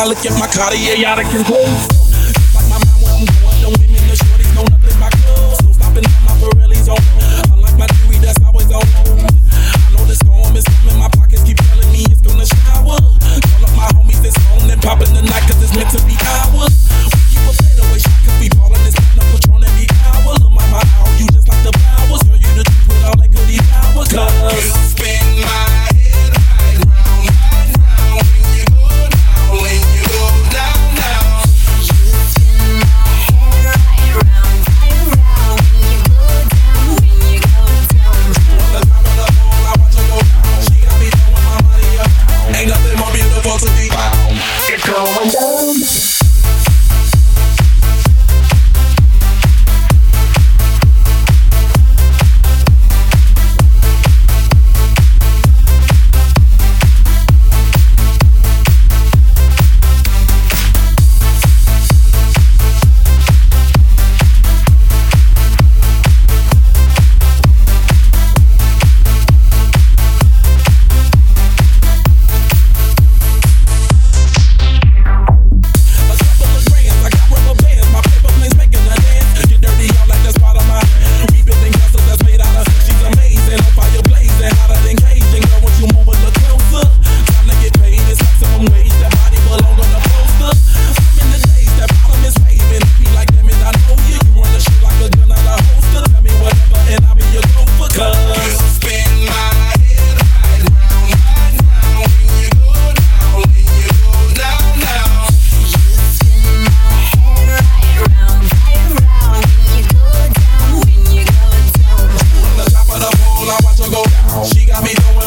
look at my Cartier out of control. Like my mind where I'm going, the women, the shorties know nothing but clothes. No stopping on my Pirelli's on. Unlike my Dewey, that's always on. I know the storm is coming, my pockets keep telling me it's gonna shower. Call up my homies, it's on and popping the night, cause it's meant to be ours. We keep a fadeaway shot, cause we ballin' this kind of Patron every hour. Look, mama, how you just like the powers. Girl, you the truth with all that goody powers. Cause you spin my head right round, right round. When you go down, when you go down, down. You spin my head right round, right round. When you go down, when you go down. On the top of the pole, I watch her go down. She got me throwing my money up. Ain't nothing more beautiful to be found. It's going down. She got me doing